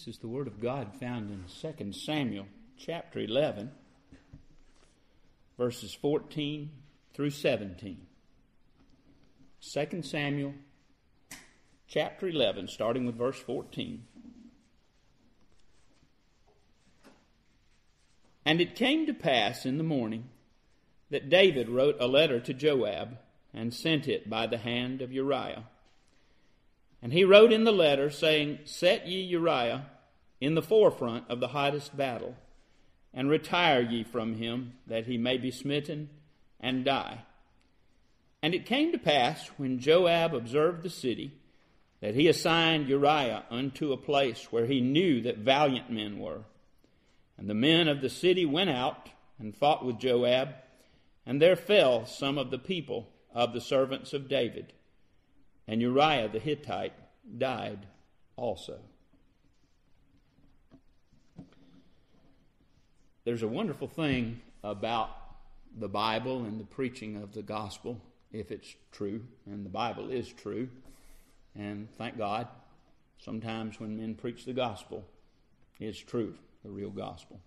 This is the Word of God found in 2 Samuel chapter 11, verses 14 through 17. 2 Samuel chapter 11, starting with verse 14. And it came to pass in the morning that David wrote a letter to Joab and sent it by the hand of Uriah. And he wrote in the letter, saying, Set ye Uriah in the forefront of the hottest battle, and retire ye from him, that he may be smitten and die. And it came to pass, when Joab observed the city, that he assigned Uriah unto a place where he knew that valiant men were. And the men of the city went out and fought with Joab, and there fell some of the people of the servants of David. And Uriah the Hittite died also. There's a wonderful thing about the Bible and the preaching of the gospel, if it's true, and the Bible is true. And thank God, sometimes when men preach the gospel, it's true, the real gospel.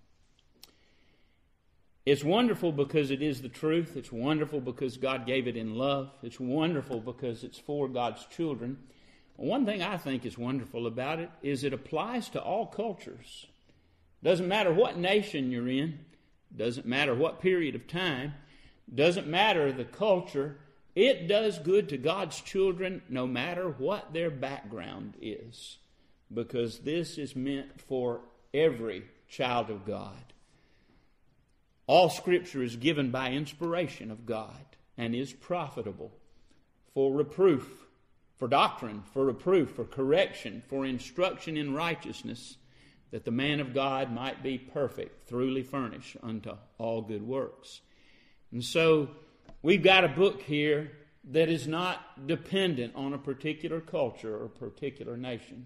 It's wonderful because it is the truth. It's wonderful because God gave it in love. It's wonderful because it's for God's children. One thing I think is wonderful about it is it applies to all cultures. Doesn't matter what nation you're in. Doesn't matter what period of time. Doesn't matter the culture. It does good to God's children no matter what their background is, because this is meant for every child of God. All Scripture is given by inspiration of God and is profitable for reproof, for doctrine, for reproof, for correction, for instruction in righteousness, that the man of God might be perfect, thoroughly furnished unto all good works. And so we've got a book here that is not dependent on a particular culture or a particular nation.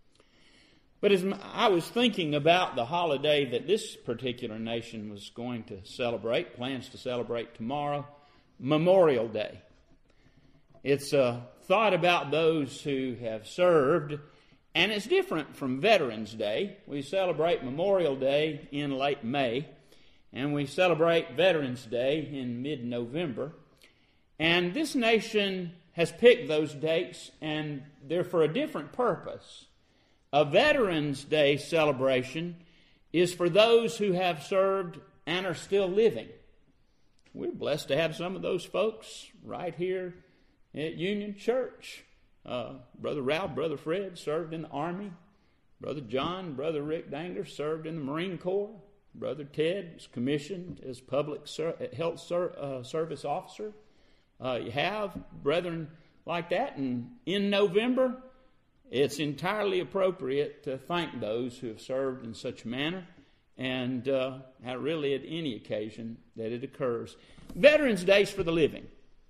But as I was thinking about the holiday that this particular nation was going to celebrate, plans to celebrate tomorrow, Memorial Day. It's a thought about those who have served, and it's different from Veterans Day. We celebrate Memorial Day in late May, and we celebrate Veterans Day in mid-November. And this nation has picked those dates, and they're for a different purpose. A Veterans Day celebration is for those who have served and are still living. We're blessed to have some of those folks right here at Union Church. Brother Ralph, Brother Fred served in the Army. Brother John, Brother Rick Danger served in the Marine Corps. Brother Ted was commissioned as public health service officer. You have brethren like that, and in November, it's entirely appropriate to thank those who have served in such a manner, and really at any occasion that it occurs. Veterans Day is for the living.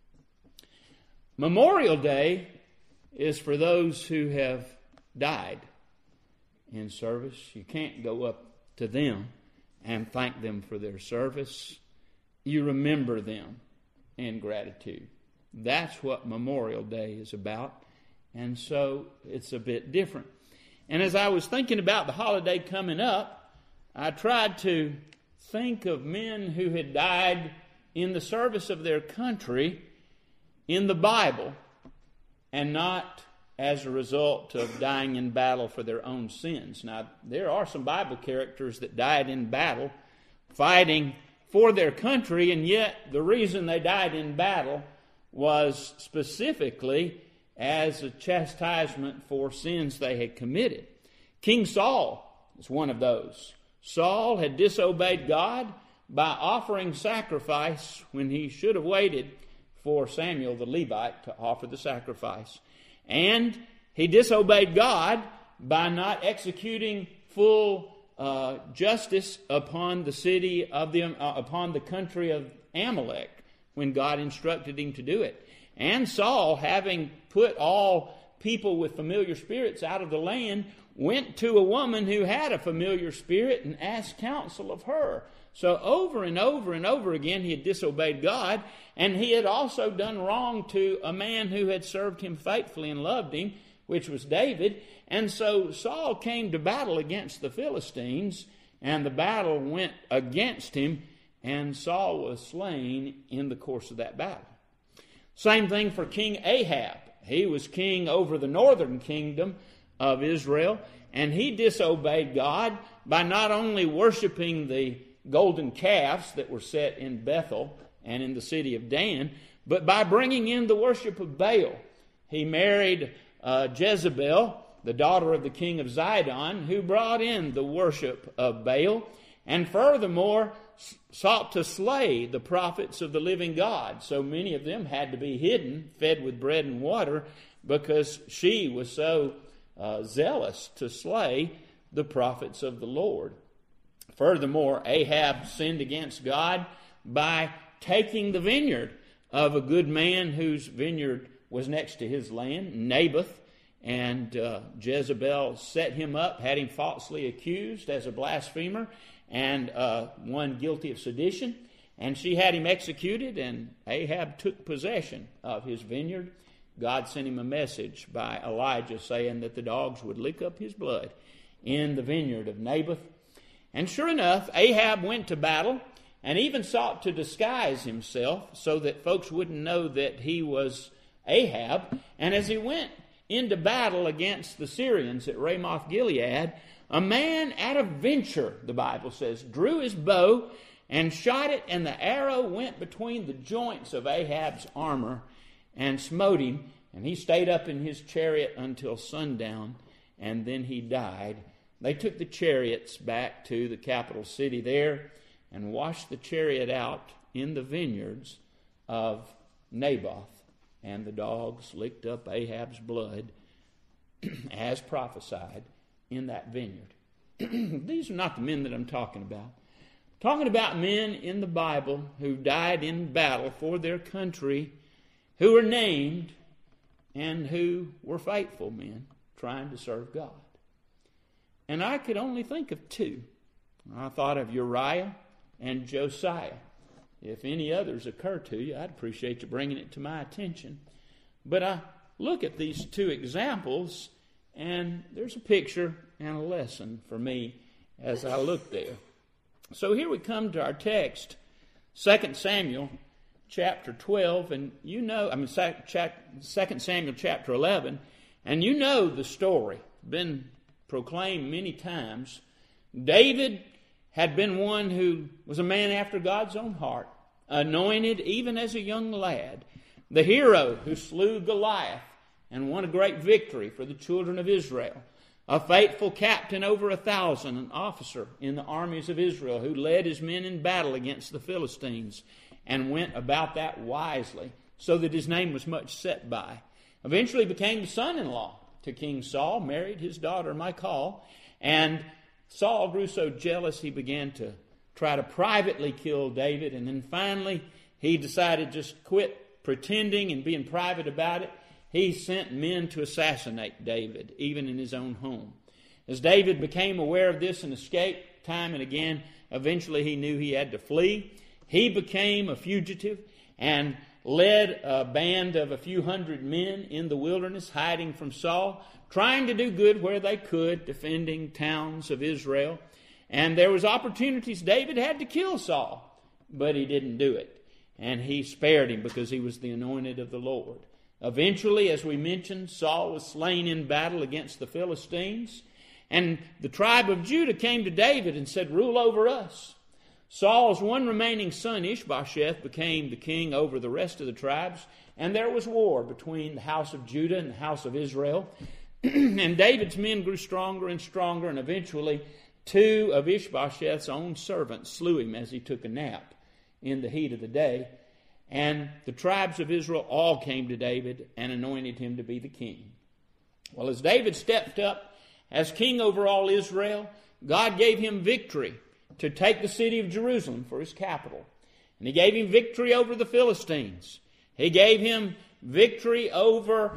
Memorial Day is for those who have died in service. You can't go up to them and thank them for their service. You remember them in gratitude. That's what Memorial Day is about. And so it's a bit different. And as I was thinking about the holiday coming up, I tried to think of men who had died in the service of their country in the Bible, and not as a result of dying in battle for their own sins. Now, there are some Bible characters that died in battle, fighting for their country, and yet the reason they died in battle was specifically as a chastisement for sins they had committed. King Saul is one of those. Saul had disobeyed God by offering sacrifice when he should have waited for Samuel the Levite to offer the sacrifice. And he disobeyed God by not executing full justice upon the city of upon the country of Amalek when God instructed him to do it. And Saul, having put all people with familiar spirits out of the land, went to a woman who had a familiar spirit and asked counsel of her. So over and over and over again he had disobeyed God, and he had also done wrong to a man who had served him faithfully and loved him, which was David. And so Saul came to battle against the Philistines, and the battle went against him, and Saul was slain in the course of that battle. Same thing for King Ahab. He was king over the northern kingdom of Israel, and he disobeyed God by not only worshiping the golden calves that were set in Bethel and in the city of Dan, but by bringing in the worship of Baal. He married Jezebel, the daughter of the king of Zidon, who brought in the worship of Baal, and furthermore sought to slay the prophets of the living God. So many of them had to be hidden, fed with bread and water, because she was so zealous to slay the prophets of the Lord. Furthermore, Ahab sinned against God by taking the vineyard of a good man whose vineyard was next to his land, Naboth, and Jezebel set him up, had him falsely accused as a blasphemer, and one guilty of sedition, and she had him executed, and Ahab took possession of his vineyard. God sent him a message by Elijah saying that the dogs would lick up his blood in the vineyard of Naboth. And sure enough, Ahab went to battle and even sought to disguise himself so that folks wouldn't know that he was Ahab. And as he went into battle against the Syrians at Ramoth Gilead, a man at a venture, the Bible says, drew his bow and shot it, and the arrow went between the joints of Ahab's armor and smote him, and he stayed up in his chariot until sundown, and then he died. They took the chariots back to the capital city there and washed the chariot out in the vineyards of Naboth, and the dogs licked up Ahab's blood as prophesied in that vineyard. These are not the men that I'm talking about. I'm talking about men in the Bible who died in battle for their country, who were named, and who were faithful men trying to serve God. And I could only think of two. I thought of Uriah and Josiah. If any others occur to you, I'd appreciate you bringing it to my attention. But I look at these two examples, and there's a picture and a lesson for me as I look there. So here we come to our text, 2 Samuel chapter 12, and 2 Samuel chapter 11, and you know the story. Been proclaimed many times. David had been one who was a man after God's own heart, anointed even as a young lad, the hero who slew Goliath and won a great victory for the children of Israel, a faithful captain over 1,000, an officer in the armies of Israel who led his men in battle against the Philistines and went about that wisely so that his name was much set by. Eventually became the son-in-law to King Saul, married his daughter Michal, and Saul grew so jealous he began to try to privately kill David, and then finally he decided just quit pretending and being private about it. He sent men to assassinate David, even in his own home. As David became aware of this and escaped time and again, eventually he knew he had to flee. He became a fugitive and led a band of a few hundred men in the wilderness, hiding from Saul, trying to do good where they could, defending towns of Israel. And there was opportunities David had to kill Saul, but he didn't do it. And he spared him because he was the anointed of the Lord. Eventually, as we mentioned, Saul was slain in battle against the Philistines. And the tribe of Judah came to David and said, "Rule over us." Saul's one remaining son, Ishbosheth, became the king over the rest of the tribes. And there was war between the house of Judah and the house of Israel. And David's men grew stronger and stronger. And eventually, two of Ishbosheth's own servants slew him as he took a nap in the heat of the day. And the tribes of Israel all came to David and anointed him to be the king. Well, as David stepped up as king over all Israel, God gave him victory to take the city of Jerusalem for his capital. And he gave him victory over the Philistines. He gave him victory over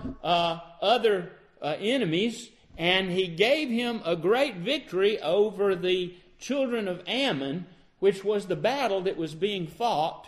other enemies. And he gave him a great victory over the children of Ammon, which was the battle that was being fought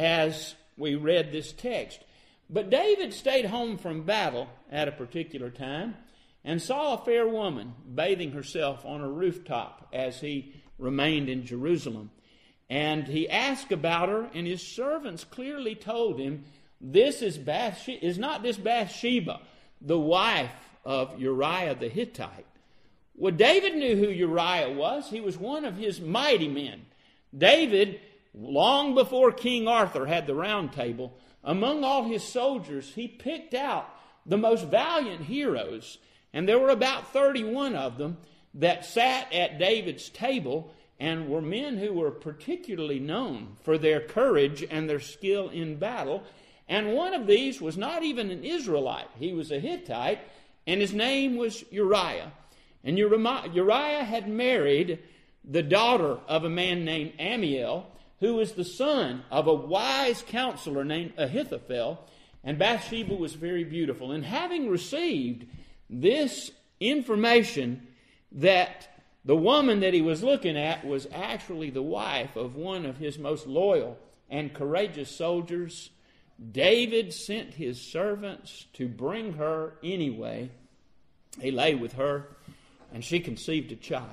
as we read this text. But David stayed home from battle at a particular time, and saw a fair woman bathing herself on a rooftop as he remained in Jerusalem. And he asked about her, and his servants clearly told him, this is not this Bathsheba, the wife of Uriah the Hittite. Well, David knew who Uriah was. He was one of his mighty men. David, long before King Arthur had the Round Table, among all his soldiers, he picked out the most valiant heroes, and there were about 31 of them that sat at David's table and were men who were particularly known for their courage and their skill in battle. And one of these was not even an Israelite. He was a Hittite, and his name was Uriah. And Uriah had married the daughter of a man named Amiel, who was the son of a wise counselor named Ahithophel, and Bathsheba was very beautiful. And having received this information that the woman that he was looking at was actually the wife of one of his most loyal and courageous soldiers, David sent his servants to bring her anyway. He lay with her, and she conceived a child.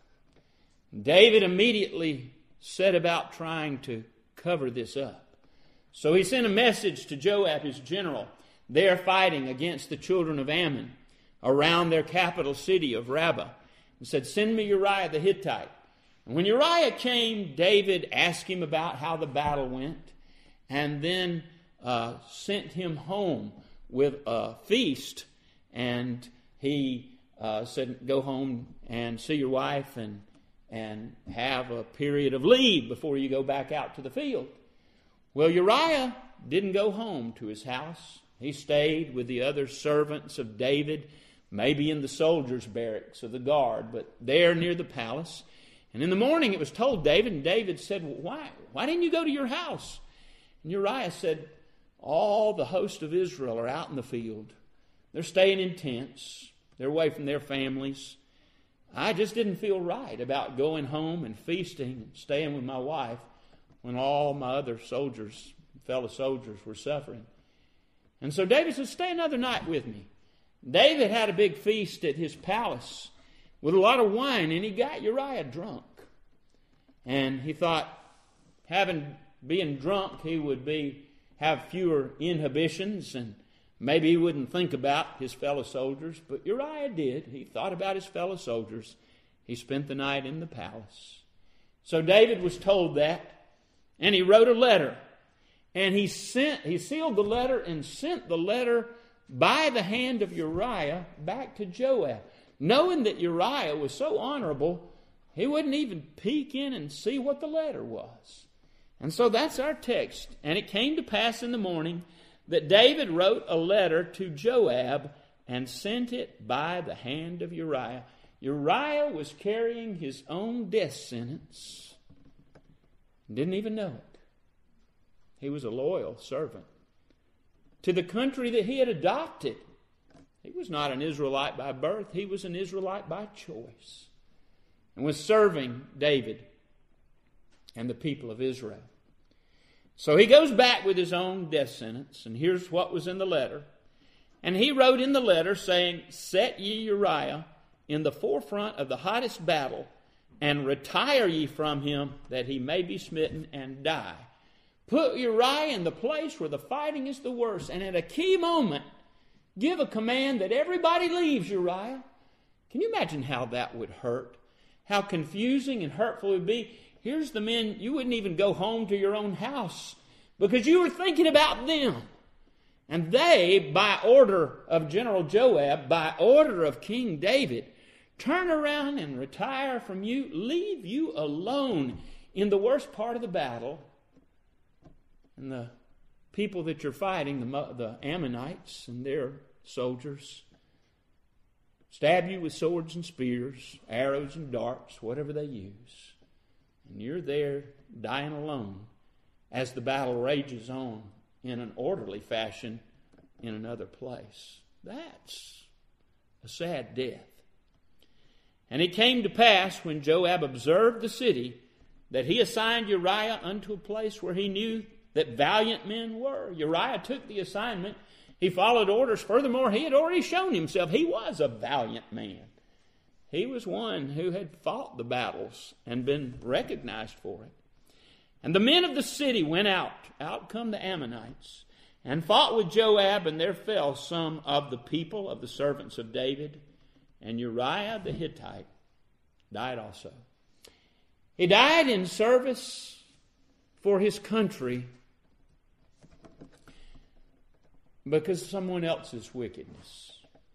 David immediately set about trying to cover this up. So he sent a message to Joab, his general. They are fighting against the children of Ammon around their capital city of Rabbah, and said, send me Uriah the Hittite. And when Uriah came, David asked him about how the battle went, and then sent him home with a feast. And he said, go home and see your wife and have a period of leave before you go back out to the field. Well, Uriah didn't go home to his house. He stayed with the other servants of David, maybe in the soldiers' barracks of the guard, but there near the palace. And in the morning it was told David, and David said, well, why didn't you go to your house? And Uriah said, all the host of Israel are out in the field. They're staying in tents. They're away from their families. I just didn't feel right about going home and feasting and staying with my wife when all my other soldiers, fellow soldiers, were suffering. And so David said, stay another night with me. David had a big feast at his palace with a lot of wine, and he got Uriah drunk. And he thought, being drunk, he would have fewer inhibitions, and maybe he wouldn't think about his fellow soldiers. But Uriah did. He thought about his fellow soldiers. He spent the night in the palace. So David was told that, and he wrote a letter. And he sealed the letter and sent the letter by the hand of Uriah back to Joab, knowing that Uriah was so honorable, he wouldn't even peek in and see what the letter was. And so that's our text. And it came to pass in the morning that David wrote a letter to Joab and sent it by the hand of Uriah. Uriah was carrying his own death sentence. Didn't even know it. He was a loyal servant to the country that he had adopted. He was not an Israelite by birth. He was an Israelite by choice, and was serving David and the people of Israel. So he goes back with his own death sentence, and here's what was in the letter. And he wrote in the letter saying, set ye Uriah in the forefront of the hottest battle, and retire ye from him, that he may be smitten and die. Put Uriah in the place where the fighting is the worst, and at a key moment, give a command that everybody leaves Uriah. Can you imagine how that would hurt? How confusing and hurtful it would be. Here's the men, you wouldn't even go home to your own house because you were thinking about them. And they, by order of General Joab, by order of King David, turn around and retire from you, leave you alone in the worst part of the battle. And the people that you're fighting, the Ammonites and their soldiers, stab you with swords and spears, arrows and darts, whatever they use. And you're there dying alone as the battle rages on in an orderly fashion in another place. That's a sad death. And it came to pass, when Joab observed the city, that he assigned Uriah unto a place where he knew that valiant men were. Uriah took the assignment, He followed orders. Furthermore, he had already shown himself he was a valiant man. He was one who had fought the battles and been recognized for it. And the men of the city went out. Out come the Ammonites, and fought with Joab, and there fell some of the people of the servants of David. And Uriah the Hittite died also. He died in service for his country because of someone else's wickedness.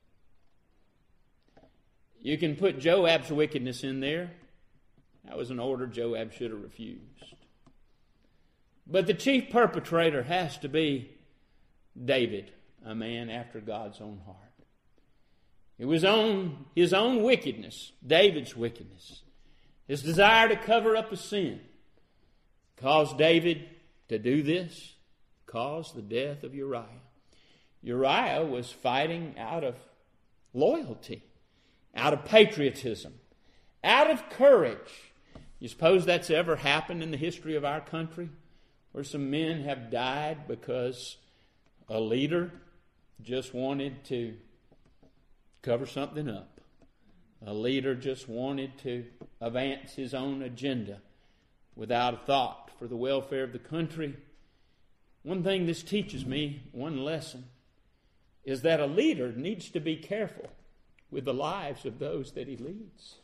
You can put Joab's wickedness in there. That was an order Joab should have refused. But the chief perpetrator has to be David, a man after God's own heart. It was his own wickedness, David's wickedness, his desire to cover up a sin, caused David to do this, caused the death of Uriah. Uriah was fighting out of loyalty, out of patriotism, out of courage. You suppose that's ever happened in the history of our country, where some men have died because a leader just wanted to cover something up? A leader just wanted to advance his own agenda without a thought for the welfare of the country. One thing this teaches me, one lesson, is that a leader needs to be careful with the lives of those that he leads.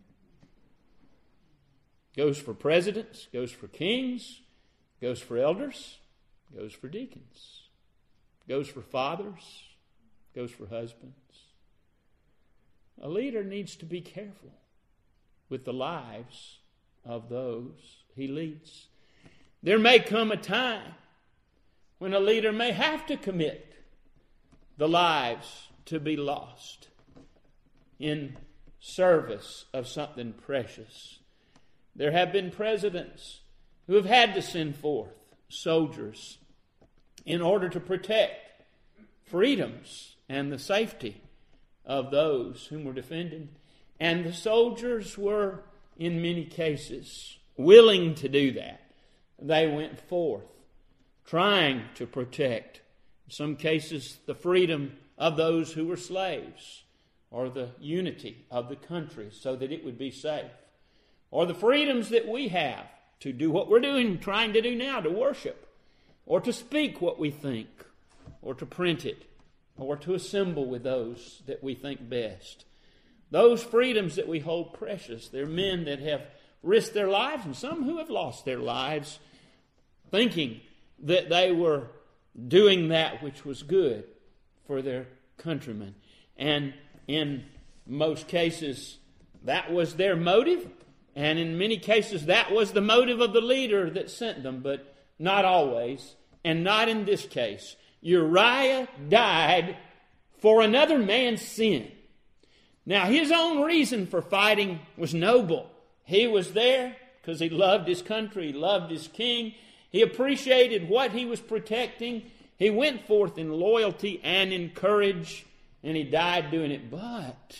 Goes for presidents, goes for kings, goes for elders, goes for deacons, goes for fathers, goes for husbands. A leader needs to be careful with the lives of those he leads. There may come a time when a leader may have to commit the lives to be lost in service of something precious. There have been presidents who have had to send forth soldiers in order to protect freedoms and the safety of those whom were defended. And the soldiers were, in many cases, willing to do that. They went forth trying to protect, in some cases, the freedom of those who were slaves, or the unity of the country so that it would be safe, or the freedoms that we have to do what we're doing, trying to do now, to worship, or to speak what we think, or to print it, or to assemble with those that we think best. Those freedoms that we hold precious. There are men that have risked their lives, and some who have lost their lives, thinking that they were doing that which was good for their countrymen. And in most cases, that was their motive. And in many cases, that was the motive of the leader that sent them. But not always, and not in this case. Uriah died for another man's sin. Now, his own reason for fighting was noble. He was there because he loved his country, he loved his king. He appreciated what he was protecting. He went forth in loyalty and in courage, and he died doing it. But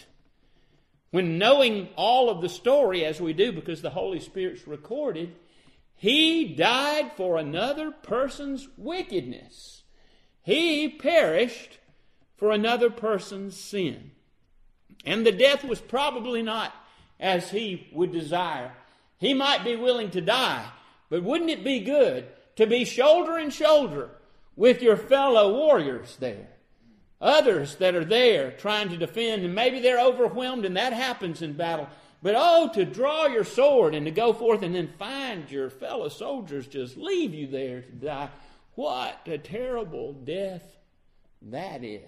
when knowing all of the story, as we do because the Holy Spirit's recorded, he died for another person's wickedness. He perished for another person's sin. And the death was probably not as he would desire. He might be willing to die, but wouldn't it be good to be shoulder and shoulder with your fellow warriors there? Others that are there trying to defend, and maybe they're overwhelmed, and that happens in battle. But to draw your sword and to go forth and then find your fellow soldiers just leave you there to die. What a terrible death that is.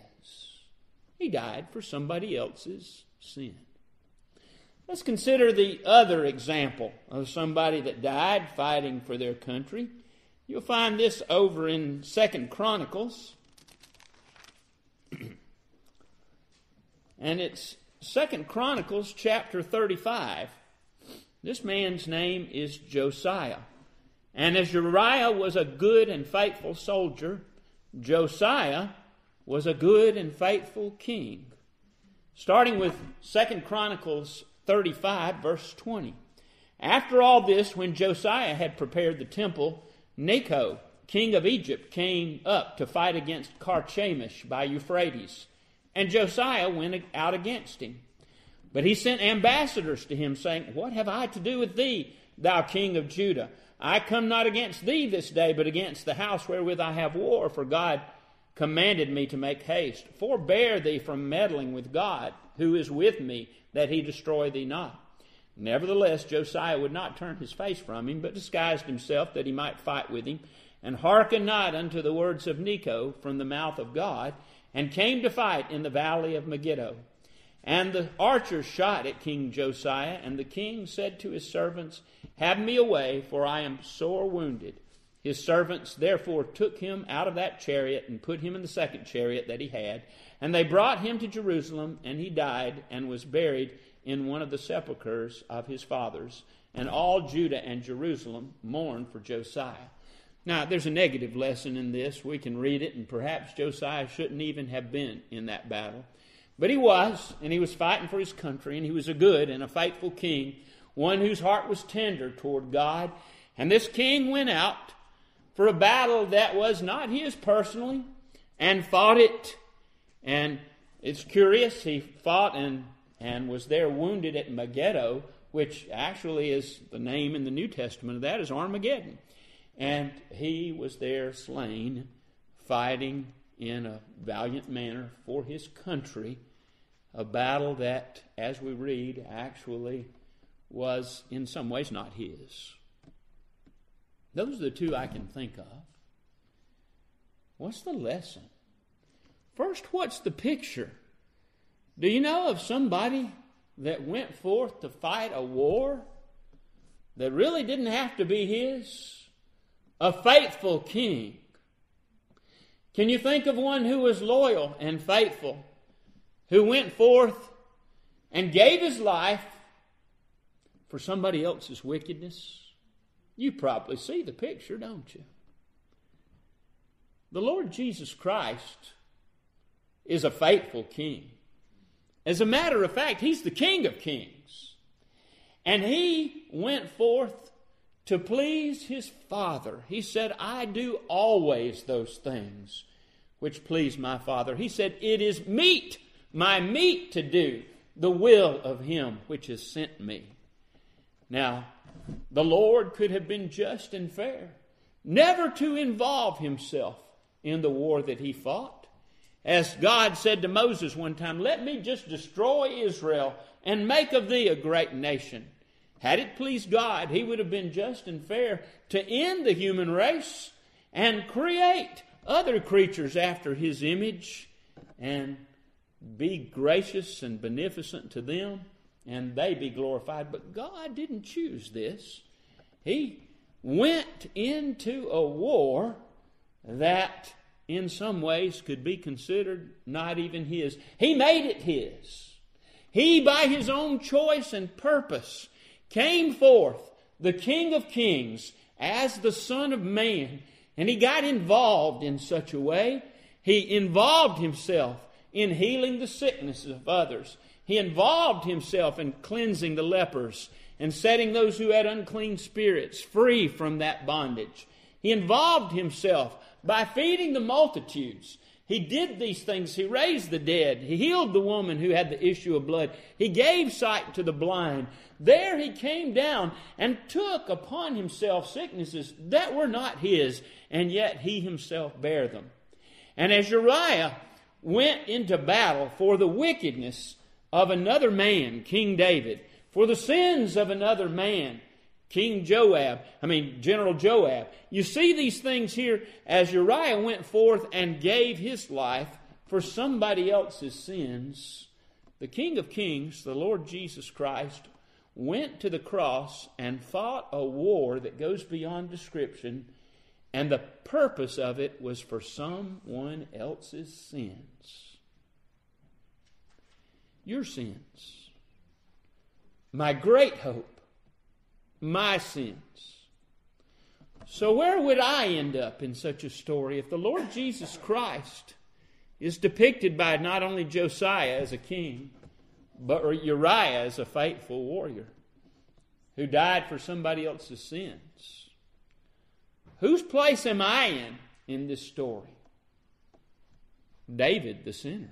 He died for somebody else's sin. Let's consider the other example of somebody that died fighting for their country. You'll find this over in 2 Chronicles. And it's 2 Chronicles chapter 35. This man's name is Josiah. And as Uriah was a good and faithful soldier, Josiah was a good and faithful king. Starting with 2 Chronicles 35, verse 20. After all this, when Josiah had prepared the temple, Necho, king of Egypt, came up to fight against Carchemish by Euphrates, and Josiah went out against him. But he sent ambassadors to him, saying, What have I to do with thee, thou king of Judah? I come not against thee this day, but against the house wherewith I have war, for God commanded me to make haste. Forbear thee from meddling with God, who is with me, that he destroy thee not. Nevertheless, Josiah would not turn his face from him, but disguised himself that he might fight with him, and hearkened not unto the words of Necho from the mouth of God, and came to fight in the valley of Megiddo. And the archers shot at King Josiah, and the king said to his servants, Have me away, for I am sore wounded. His servants therefore took him out of that chariot, and put him in the second chariot that he had. And they brought him to Jerusalem, and he died, and was buried in one of the sepulchres of his fathers. And all Judah and Jerusalem mourned for Josiah. Now, there's a negative lesson in this. We can read it, and perhaps Josiah shouldn't even have been in that battle. But he was, and he was fighting for his country, and he was a good and a faithful king, one whose heart was tender toward God. And this king went out for a battle that was not his personally, and fought it. And it's curious, he fought and was there wounded at Megiddo, which actually is the name in the New Testament of that is Armageddon. And he was there slain, fighting in a valiant manner for his country, a battle that, as we read, actually was in some ways not his. Those are the two I can think of. What's the lesson? First, what's the picture? Do you know of somebody that went forth to fight a war that really didn't have to be his? A faithful king. Can you think of one who was loyal and faithful, who went forth and gave his life for somebody else's wickedness? You probably see the picture, don't you? The Lord Jesus Christ is a faithful king. As a matter of fact, he's the King of Kings. And he went forth to please his Father. He said, I do always those things which please my Father. He said, it is my meat to do the will of him which has sent me. Now, the Lord could have been just and fair, never to involve himself in the war that he fought. As God said to Moses one time, let me just destroy Israel and make of thee a great nation. Had it pleased God, he would have been just and fair to end the human race and create other creatures after his image and be gracious and beneficent to them, and they be glorified. But God didn't choose this. He went into a war that in some ways could be considered not even his. He made it his. He, by his own choice and purpose, came forth, the King of Kings, as the Son of Man, and he got involved in such a way. He involved himself in healing the sicknesses of others. He involved himself in cleansing the lepers and setting those who had unclean spirits free from that bondage. He involved himself by feeding the multitudes. He did these things. He raised the dead. He healed the woman who had the issue of blood. He gave sight to the blind. There he came down and took upon himself sicknesses that were not his, and yet he himself bare them. And as Uriah went into battle for the wickedness of another man, King David, for the sins of another man, General Joab. You see these things here as Uriah went forth and gave his life for somebody else's sins. The King of Kings, the Lord Jesus Christ, went to the cross and fought a war that goes beyond description, and the purpose of it was for someone else's sins. Your sins. My great hope. My sins. So where would I end up in such a story if the Lord Jesus Christ is depicted by not only Josiah as a king, but Uriah as a faithful warrior who died for somebody else's sins? whose place am I in this story? David, the sinner.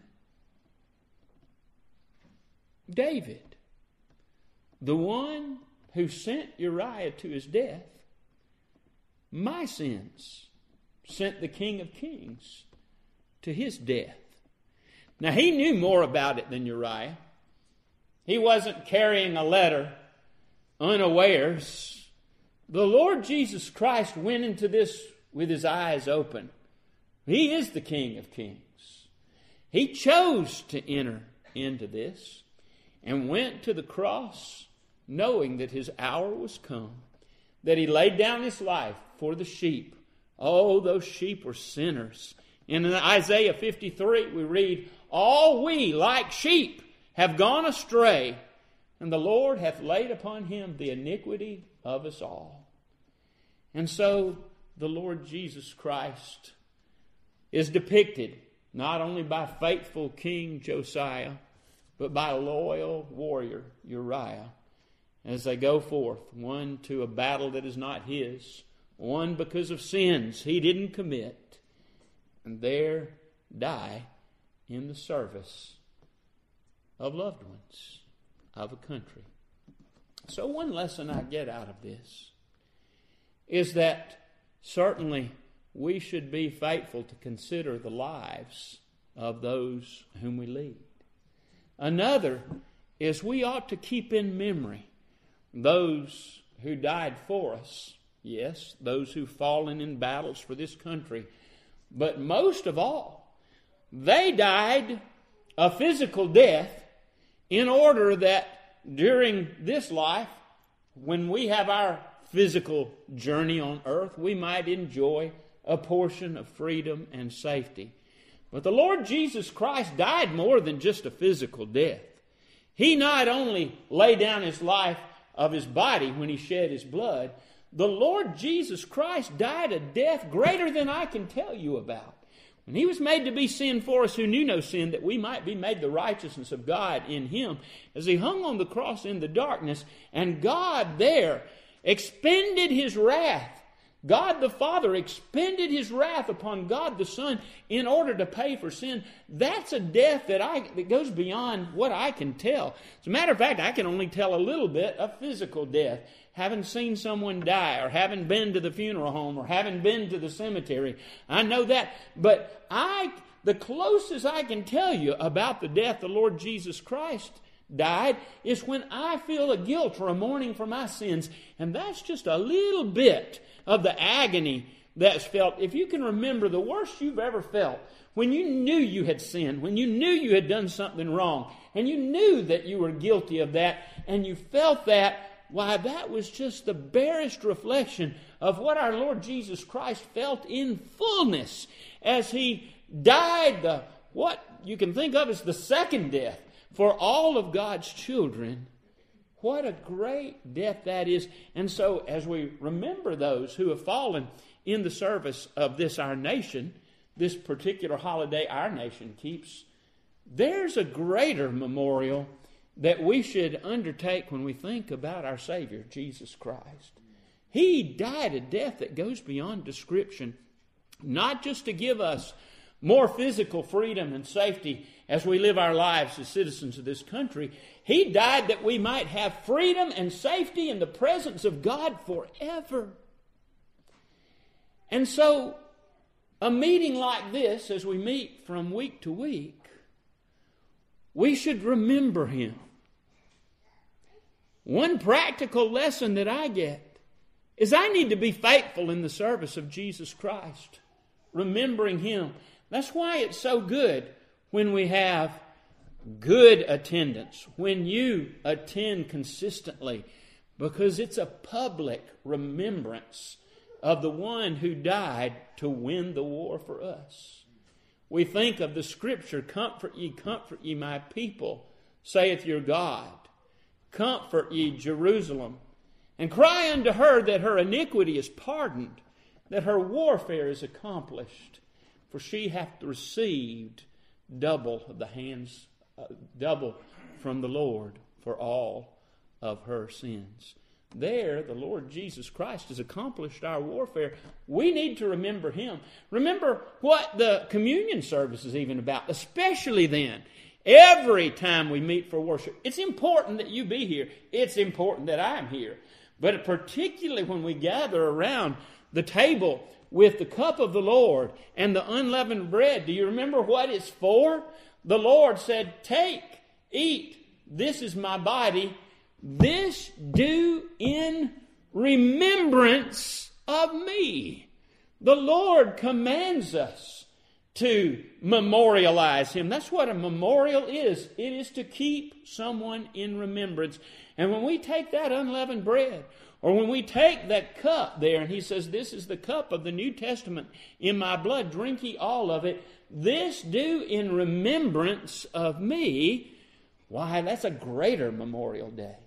David, the one who sent Uriah to his death. My sins sent the King of Kings to his death. Now, he knew more about it than Uriah. He wasn't carrying a letter unawares. The Lord Jesus Christ went into this with his eyes open. He is the King of Kings. He chose to enter into this and went to the cross knowing that his hour was come, that he laid down his life for the sheep. Oh, those sheep were sinners. In Isaiah 53 we read, all we like sheep have gone astray, and the Lord hath laid upon him the iniquity of us all. And so the Lord Jesus Christ is depicted not only by faithful King Josiah, but by loyal warrior Uriah, as they go forth, one to a battle that is not his, one because of sins he didn't commit, and there die in the service of loved ones, of a country. So one lesson I get out of this is that certainly we should be faithful to consider the lives of those whom we lead. Another is we ought to keep in memory those who died for us. Yes, those who've fallen in battles for this country. But most of all, they died a physical death in order that during this life, when we have our physical journey on earth, we might enjoy a portion of freedom and safety. But the Lord Jesus Christ died more than just a physical death. He not only laid down his life of his body when he shed his blood, the Lord Jesus Christ died a death greater than I can tell you about. When he was made to be sin for us who knew no sin, that we might be made the righteousness of God in him, as he hung on the cross in the darkness, and God there expended his wrath. God the Father expended his wrath upon God the Son in order to pay for sin. That's a death that goes beyond what I can tell. As a matter of fact, I can only tell a little bit of physical death. Having seen someone die, or having been to the funeral home, or having been to the cemetery. I know that. But the closest I can tell you about the death the Lord Jesus Christ died is when I feel a guilt or a mourning for my sins. And that's just a little bit of the agony that's felt. If you can remember the worst you've ever felt, when you knew you had sinned, when you knew you had done something wrong, and you knew that you were guilty of that, and you felt that, why, that was just the barest reflection of what our Lord Jesus Christ felt in fullness as he died, what you can think of as the second death for all of God's children. What a great death that is. And so as we remember those who have fallen in the service of this our nation, this particular holiday our nation keeps, there's a greater memorial that we should undertake when we think about our Savior, Jesus Christ. He died a death that goes beyond description, not just to give us more physical freedom and safety as we live our lives as citizens of this country. He died that we might have freedom and safety in the presence of God forever. And so, a meeting like this, as we meet from week to week, we should remember him. One practical lesson that I get is I need to be faithful in the service of Jesus Christ, remembering him. That's why it's so good when we have good attendance, when you attend consistently, because it's a public remembrance of the one who died to win the war for us. We think of the scripture, comfort ye, my people, saith your God. Comfort ye, Jerusalem, and cry unto her that her iniquity is pardoned, that her warfare is accomplished, for she hath received double from the Lord for all of her sins. There, the Lord Jesus Christ has accomplished our warfare. We need to remember Him. Remember what the communion service is even about, especially then. Every time we meet for worship, it's important that you be here. It's important that I'm here. But particularly when we gather around the table with the cup of the Lord and the unleavened bread, do you remember what it's for? The Lord said, "Take, eat, this is my body. This do in remembrance of me." The Lord commands us to memorialize Him. That's what a memorial is. It is to keep someone in remembrance. And when we take that unleavened bread, or when we take that cup there, and He says, "This is the cup of the New Testament in my blood. Drink ye all of it. This do in remembrance of me." Why, that's a greater Memorial Day.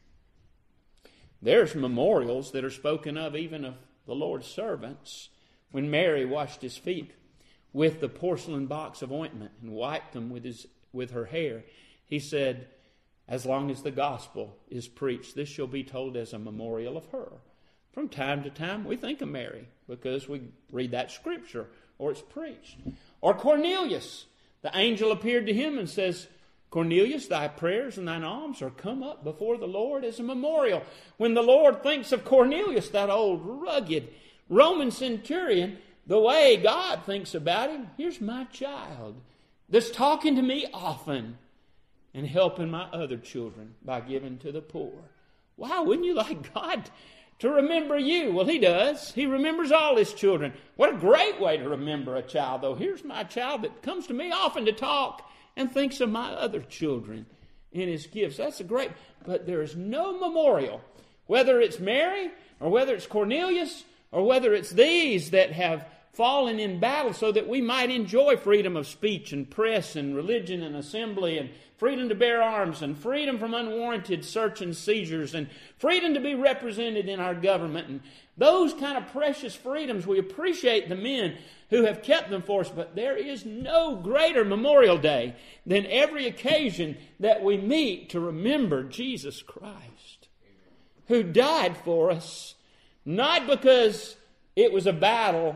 There's memorials that are spoken of even of the Lord's servants. When Mary washed His feet with the porcelain box of ointment and wiped them with her hair, He said, "As long as the gospel is preached, this shall be told as a memorial of her." From time to time, we think of Mary because we read that scripture or it's preached. Or Cornelius, the angel appeared to him and says, "Cornelius, thy prayers and thine alms are come up before the Lord as a memorial." When the Lord thinks of Cornelius, that old rugged Roman centurion, the way God thinks about him, here's my child that's talking to me often and helping my other children by giving to the poor. Wow, wouldn't you like God to remember you? Well, He does. He remembers all His children. What a great way to remember a child, though. Here's my child that comes to me often to talk and thinks of my other children in His gifts. That's a great, but there is no memorial, whether it's Mary or whether it's Cornelius or whether it's these that have fallen in battle so that we might enjoy freedom of speech and press and religion and assembly and freedom to bear arms and freedom from unwarranted search and seizures and freedom to be represented in our government. And those kind of precious freedoms, we appreciate the men who have kept them for us, but there is no greater Memorial Day than every occasion that we meet to remember Jesus Christ, who died for us, not because it was a battle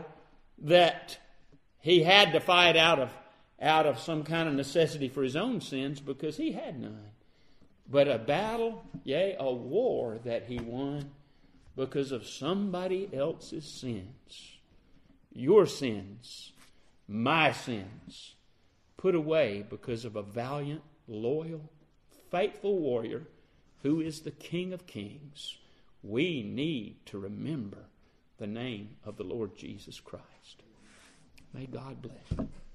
that He had to fight out of some kind of necessity for His own sins, because He had none, but a battle, yea, a war that He won because of somebody else's sins. Your sins, my sins, put away because of a valiant, loyal, faithful warrior who is the King of Kings. We need to remember the name of the Lord Jesus Christ. May God bless you.